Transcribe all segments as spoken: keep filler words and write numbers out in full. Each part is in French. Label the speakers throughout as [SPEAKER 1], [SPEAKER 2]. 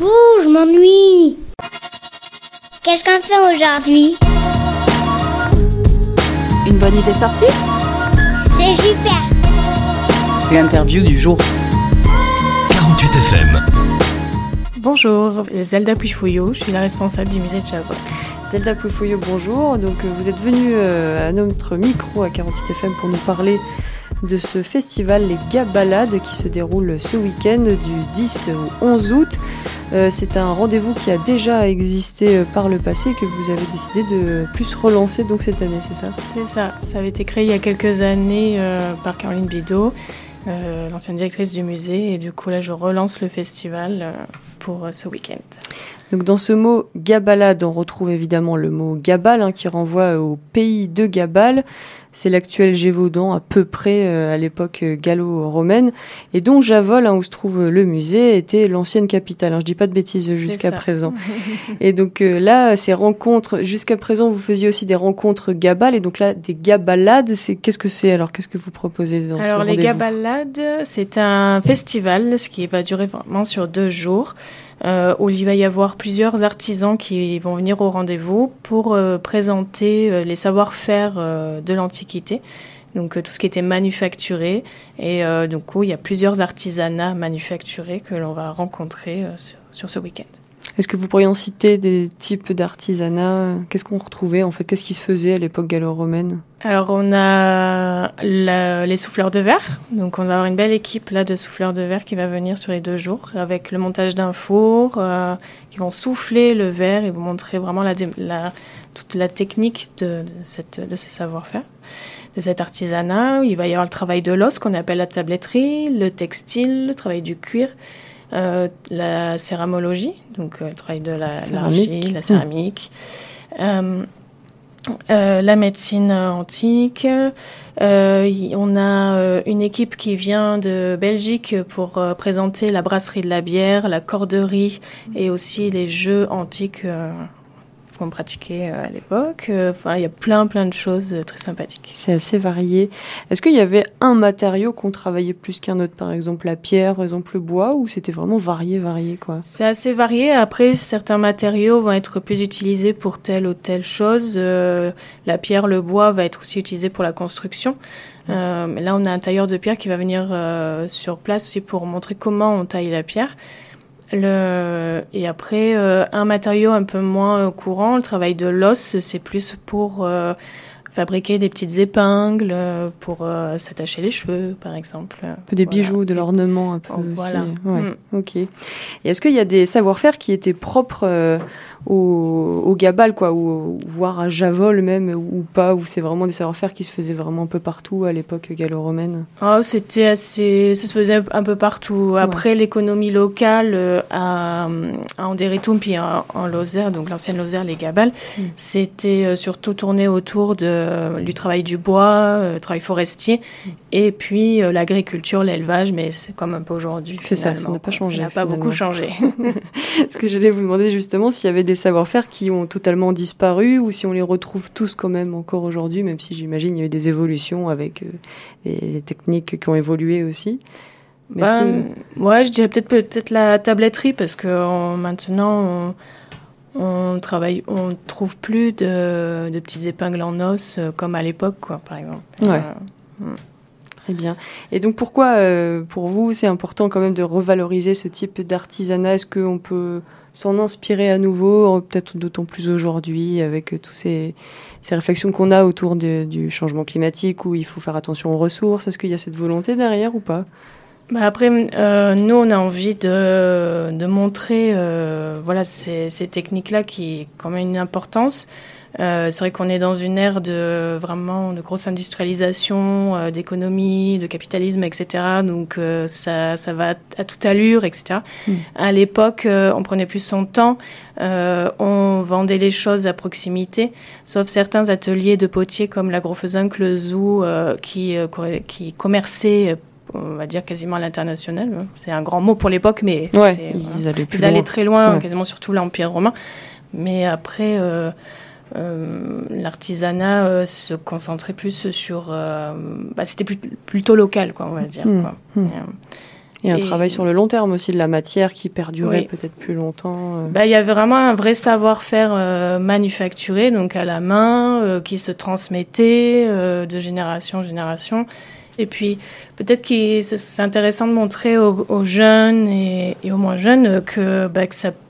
[SPEAKER 1] Ouh, je m'ennuie. Qu'est-ce qu'on fait aujourd'hui?
[SPEAKER 2] Une bonne idée sortie?
[SPEAKER 1] C'est super.
[SPEAKER 3] L'interview du jour.
[SPEAKER 4] quarante-huit F M.
[SPEAKER 5] Bonjour, Zelda Puyfouillot, je suis la responsable du musée de Chabrol.
[SPEAKER 2] Zelda Puyfouillot, bonjour. Donc, vous êtes venue euh, à notre micro à quarante-huit F M pour nous parler de ce festival, les Gabalades, qui se déroule ce week-end du dix au onze août. Euh, c'est un rendez-vous qui a déjà existé par le passé et que vous avez décidé de plus relancer donc cette année, c'est ça?
[SPEAKER 5] C'est ça, ça avait été créé il y a quelques années euh, par Caroline Bidot, euh, l'ancienne directrice du musée, et du coup là je relance le festival euh, pour euh, ce week-end.
[SPEAKER 2] Donc dans ce mot Gabalade, on retrouve évidemment le mot Gabal, hein, qui renvoie au pays de Gabal. C'est l'actuel Gévaudan, à peu près euh, à l'époque gallo-romaine, et dont Javol, hein, où se trouve le musée, était l'ancienne capitale. Hein, je dis pas de bêtises jusqu'à
[SPEAKER 5] ça.
[SPEAKER 2] présent. Et donc euh, là, ces rencontres, jusqu'à présent, vous faisiez aussi des rencontres Gabal, et donc là, des Gabalades, c'est qu'est-ce que c'est alors? Qu'est-ce que vous proposez dans
[SPEAKER 5] alors,
[SPEAKER 2] ce rendez-vous?
[SPEAKER 5] les Gabalades, c'est un festival, ce qui va durer vraiment sur deux jours. Euh, où il va y avoir plusieurs artisans qui vont venir au rendez-vous pour euh, présenter euh, les savoir-faire euh, de l'Antiquité, donc euh, tout ce qui était manufacturé. Et euh, du coup, il y a plusieurs artisanats manufacturés que l'on va rencontrer euh, sur, sur ce week-end.
[SPEAKER 2] Est-ce que vous pourriez en citer des types d'artisanat? Qu'est-ce qu'on retrouvait en fait? Qu'est-ce qui se faisait à l'époque gallo-romaine? Alors
[SPEAKER 5] on a la, les souffleurs de verre, donc on va avoir une belle équipe là de souffleurs de verre qui va venir sur les deux jours avec le montage d'un four, euh, qui vont souffler le verre et vous montrer vraiment la, la, toute la technique de, de, cette, de ce savoir-faire, de cet artisanat. Il va y avoir le travail de l'os qu'on appelle la tabletterie, le textile, le travail du cuir. Euh, la céramologie, donc euh, le travail de la, l'argile, la céramique, mmh. euh, euh, la médecine antique. Euh, y, on a euh, une équipe qui vient de Belgique pour euh, présenter la brasserie de la bière, la corderie et aussi les jeux antiques euh, qu'on pratiquait à l'époque. Enfin, il y a plein, plein de choses très sympathiques.
[SPEAKER 2] C'est assez varié. Est-ce qu'il y avait un matériau qu'on travaillait plus qu'un autre, par exemple la pierre, par exemple le bois, ou c'était vraiment varié, varié, quoi?
[SPEAKER 5] C'est assez varié. Après, certains matériaux vont être plus utilisés pour telle ou telle chose. Euh, la pierre, le bois va être aussi utilisé pour la construction. Euh, mais là, on a un tailleur de pierre qui va venir euh, sur place aussi pour montrer comment on taille la pierre. Le... Et après, euh, un matériau un peu moins courant, le travail de l'os, c'est plus pour euh, fabriquer des petites épingles, pour euh, s'attacher les cheveux, par exemple.
[SPEAKER 2] Un peu des voilà. bijoux, de l'ornement un peu.
[SPEAKER 5] Oh, voilà.
[SPEAKER 2] Ouais.
[SPEAKER 5] Mm.
[SPEAKER 2] Ok. Et est-ce qu'il y a des savoir-faire qui étaient propres euh, au, au Gabal, quoi, ou voire à Javol même, ou pas, ou c'est vraiment des savoir-faire qui se faisaient vraiment un peu partout à l'époque gallo-romaine?
[SPEAKER 5] Oh, c'était assez, ça se faisait un peu partout. Après, ouais. l'économie locale euh, à, à Anderytum puis en, en Lozère, donc l'ancienne Lozère, les Gabal, mm. c'était euh, surtout tourné autour de, euh, du travail du bois, euh, travail forestier, mm. et puis euh, l'agriculture, l'élevage, mais c'est comme un peu aujourd'hui.
[SPEAKER 2] C'est ça, ça n'a pas changé.
[SPEAKER 5] Ça n'a pas
[SPEAKER 2] finalement.
[SPEAKER 5] beaucoup changé.
[SPEAKER 2] Ce que j'allais vous demander justement, s'il y avait des savoir-faire qui ont totalement disparu ou si on les retrouve tous quand même encore aujourd'hui, même si j'imagine il y a eu des évolutions avec euh, les, les techniques qui ont évolué aussi.
[SPEAKER 5] Mais ben, que... Ouais, je dirais peut-être, peut-être la tabletterie parce que on, maintenant on, on travaille, on trouve plus de, de petites épingles en os euh, comme à l'époque, quoi, par exemple.
[SPEAKER 2] Ouais.
[SPEAKER 5] Euh, hmm.
[SPEAKER 2] Très bien. Et donc pourquoi, euh, pour vous, c'est important quand même de revaloriser ce type d'artisanat? Est-ce qu'on peut s'en inspirer à nouveau, peut-être d'autant plus aujourd'hui, avec tous ces, ces réflexions qu'on a autour de, du changement climatique, où il faut faire attention aux ressources? Est-ce qu'il y a cette volonté derrière ou pas?
[SPEAKER 5] Bah après, euh, nous, on a envie de, de montrer euh, voilà, ces, ces techniques-là qui ont quand même une importance. Euh, c'est vrai qu'on est dans une ère de vraiment de grosse industrialisation, euh, d'économie, de capitalisme, et cetera. Donc euh, ça, ça va à toute allure, et cetera. Mmh. À l'époque, euh, on prenait plus son temps, euh, on vendait les choses à proximité, sauf certains ateliers de potiers comme l'Agrofezinc, le Zoo, euh, qui, euh, qui commerçaient, on va dire quasiment à l'international. C'est un grand mot pour l'époque, mais
[SPEAKER 2] ouais,
[SPEAKER 5] c'est,
[SPEAKER 2] ils, allaient
[SPEAKER 5] ils allaient très loin,
[SPEAKER 2] ouais.
[SPEAKER 5] quasiment sur tout l'Empire romain. Mais après... Euh, Euh, l'artisanat euh, se concentrait plus sur... Euh, bah, c'était plus, plutôt local, quoi, on va dire.
[SPEAKER 2] Mmh,
[SPEAKER 5] quoi.
[SPEAKER 2] mmh.
[SPEAKER 5] Et, euh,
[SPEAKER 2] Et un
[SPEAKER 5] Et...
[SPEAKER 2] travail sur le long terme aussi, de la matière qui perdurait
[SPEAKER 5] oui.
[SPEAKER 2] peut-être plus longtemps. Euh...
[SPEAKER 5] Bah, il y a vraiment un vrai savoir-faire euh, manufacturé, donc à la main, euh, qui se transmettait euh, de génération en génération. Et puis, peut-être que c'est intéressant de montrer aux, aux jeunes et, et aux moins jeunes que, bah, que ça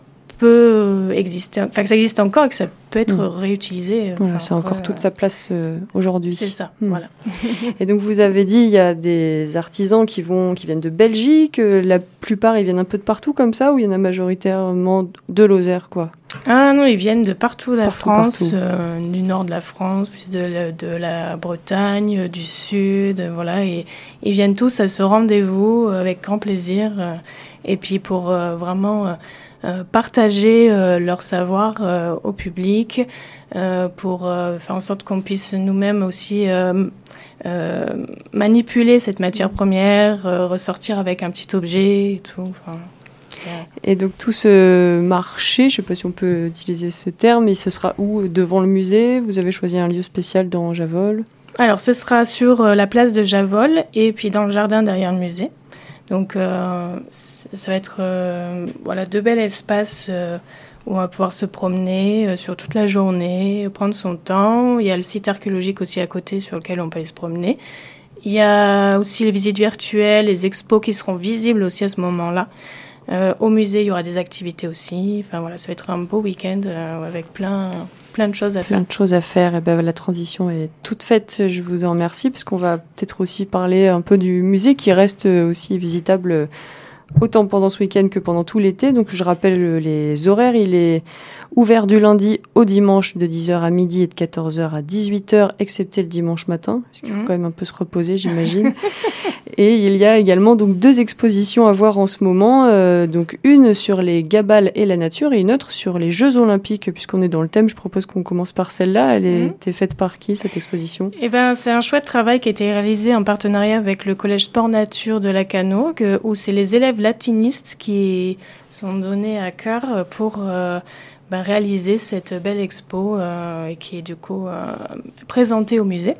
[SPEAKER 5] peut exister, enfin que ça existe encore et que ça peut être mmh. réutilisé.
[SPEAKER 2] Voilà, c'est encore euh, toute sa place euh, aujourd'hui.
[SPEAKER 5] C'est ça,
[SPEAKER 2] mmh.
[SPEAKER 5] voilà.
[SPEAKER 2] Et donc vous avez dit, il y a des artisans qui, vont, qui viennent de Belgique, la plupart ils viennent un peu de partout comme ça, ou il y en a majoritairement de Lozère, quoi?
[SPEAKER 5] Ah non, ils viennent de partout de la
[SPEAKER 2] partout,
[SPEAKER 5] France,
[SPEAKER 2] partout.
[SPEAKER 5] Euh, du nord de la France, plus de la, de la Bretagne, du sud, euh, voilà, et ils viennent tous à ce rendez-vous avec grand plaisir, euh, et puis pour euh, vraiment... Euh, Euh, partager euh, leur savoir euh, au public euh, pour euh, faire en sorte qu'on puisse nous-mêmes aussi euh, euh, manipuler cette matière première, euh, ressortir avec un petit objet et tout. Enfin, yeah.
[SPEAKER 2] Et donc tout ce marché, je ne sais pas si on peut utiliser ce terme, mais ce sera où? Devant le musée? Vous avez choisi un lieu spécial dans Javol?
[SPEAKER 5] Alors ce sera sur euh, la place de Javol et puis dans le jardin derrière le musée. Donc, euh, ça va être euh, voilà, deux bels espaces euh, où on va pouvoir se promener euh, sur toute la journée, prendre son temps. Il y a le site archéologique aussi à côté sur lequel on peut aller se promener. Il y a aussi les visites virtuelles, les expos qui seront visibles aussi à ce moment-là. Euh, au musée, il y aura des activités aussi. Enfin, voilà, ça va être un beau week-end euh, avec plein... Plein de choses à faire.
[SPEAKER 2] Plein de choses à faire. Et ben, la transition est toute faite. Je vous en remercie parce qu'on va peut-être aussi parler un peu du musée qui reste aussi visitable autant pendant ce week-end que pendant tout l'été. Donc je rappelle les horaires. Il est ouvert du lundi au dimanche de dix heures à midi et de quatorze heures à dix-huit heures, excepté le dimanche matin, parce qu'il faut mmh. quand même un peu se reposer, j'imagine. Et il y a également donc deux expositions à voir en ce moment, euh, donc une sur les gabales et la nature et une autre sur les Jeux Olympiques, puisqu'on est dans le thème. Je propose qu'on commence par celle-là. Elle a été mmh. faite par qui, cette exposition? Eh
[SPEAKER 5] ben, c'est un chouette travail qui a été réalisé en partenariat avec le Collège Sport Nature de Lacanau, que, où c'est les élèves latinistes qui sont donnés à cœur pour euh, ben, réaliser cette belle expo euh, et qui est du coup euh, présentée au musée.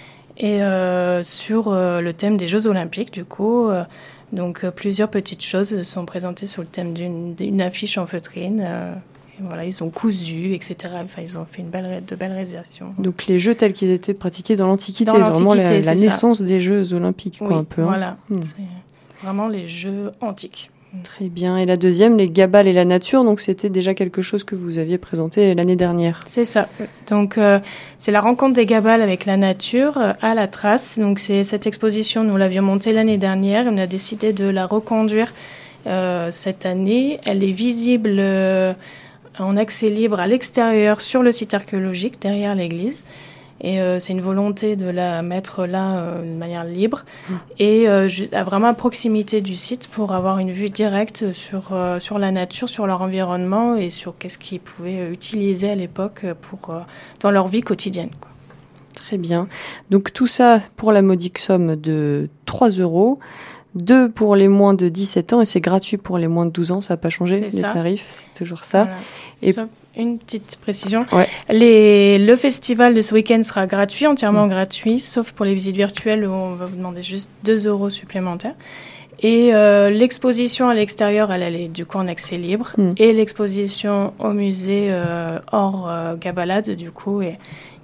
[SPEAKER 5] Et euh, sur euh, le thème des Jeux Olympiques, du coup, euh, donc euh, plusieurs petites choses sont présentées sur le thème d'une, d'une affiche en feutrine. Euh, et voilà, ils ont cousu, et cetera. Enfin, ils ont fait une belle, de belles réalisations.
[SPEAKER 2] Donc les jeux tels qu'ils étaient pratiqués dans l'Antiquité,
[SPEAKER 5] dans l'Antiquité
[SPEAKER 2] vraiment la, la naissance
[SPEAKER 5] ça.
[SPEAKER 2] des Jeux Olympiques, quoi,
[SPEAKER 5] oui,
[SPEAKER 2] un peu. Hein.
[SPEAKER 5] Voilà,
[SPEAKER 2] hmm.
[SPEAKER 5] c'est vraiment les Jeux antiques.
[SPEAKER 2] Très bien. Et la deuxième, les gabales et la nature, donc c'était déjà quelque chose que vous aviez présenté l'année dernière.
[SPEAKER 5] C'est ça. Donc euh, c'est la rencontre des gabales avec la nature euh, à la Trace. Donc c'est cette exposition, nous l'avions montée l'année dernière. On a décidé de la reconduire euh, cette année. Elle est visible euh, en accès libre à l'extérieur sur le site archéologique derrière l'église. Et euh, c'est une volonté de la mettre là euh, de manière libre mmh. et euh, vraiment à proximité du site pour avoir une vue directe sur, euh, sur la nature, sur leur environnement et sur qu'est-ce qu'ils pouvaient utiliser à l'époque pour, euh, dans leur vie quotidienne, quoi.
[SPEAKER 2] Très bien. Donc tout ça pour la modique somme de trois euros. deux pour les moins de dix-sept ans et c'est gratuit pour les moins de douze ans. Ça n'a pas changé,
[SPEAKER 5] c'est
[SPEAKER 2] les
[SPEAKER 5] ça.
[SPEAKER 2] tarifs, c'est toujours ça.
[SPEAKER 5] Voilà.
[SPEAKER 2] Et
[SPEAKER 5] Sauf une petite précision.
[SPEAKER 2] Ouais.
[SPEAKER 5] Les, le festival de ce week-end sera gratuit, entièrement mmh. gratuit, sauf pour les visites virtuelles où on va vous demander juste deux euros supplémentaires. Et euh, l'exposition à l'extérieur, elle, elle est du coup en accès libre. Mmh. Et l'exposition au musée euh, hors euh, Gabalade, du coup, est,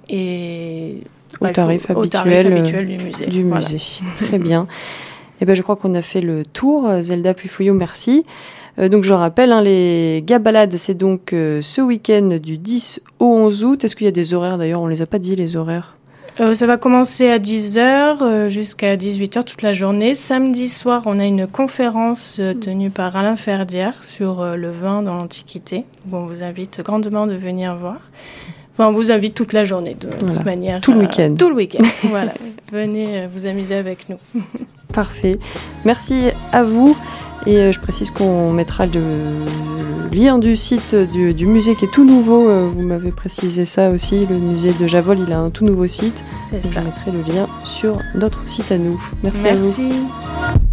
[SPEAKER 5] est
[SPEAKER 2] au,
[SPEAKER 5] bah,
[SPEAKER 2] tarif,
[SPEAKER 5] faut,
[SPEAKER 2] habituel,
[SPEAKER 5] au tarif habituel du musée.
[SPEAKER 2] Du
[SPEAKER 5] voilà.
[SPEAKER 2] musée. Très bien. Eh ben, je crois qu'on a fait le tour. Zelda Puyfouillot, merci. Euh, donc je rappelle, hein, les Gabalades, c'est donc euh, ce week-end du dix au onze août. Est-ce qu'il y a des horaires d'ailleurs? On ne les a pas dit, les horaires.
[SPEAKER 5] Euh, ça va commencer à dix heures euh, jusqu'à dix-huit heures toute la journée. Samedi soir, on a une conférence euh, tenue par Alain Ferdière sur euh, le vin dans l'Antiquité. Où on vous invite grandement de venir voir. Enfin, on vous invite toute la journée, de
[SPEAKER 2] voilà.
[SPEAKER 5] toute manière.
[SPEAKER 2] Tout le week-end.
[SPEAKER 5] Euh, tout le week-end, voilà. Venez euh, vous amuser avec nous.
[SPEAKER 2] Parfait. Merci à vous. Et euh, je précise qu'on mettra le, le lien du site du, du musée qui est tout nouveau. Euh, vous m'avez précisé ça aussi. Le musée de Javol, il a un tout nouveau site.
[SPEAKER 5] C'est
[SPEAKER 2] donc
[SPEAKER 5] ça.
[SPEAKER 2] Je mettrai le lien sur notre site à nous. Merci,
[SPEAKER 5] Merci.
[SPEAKER 2] à vous.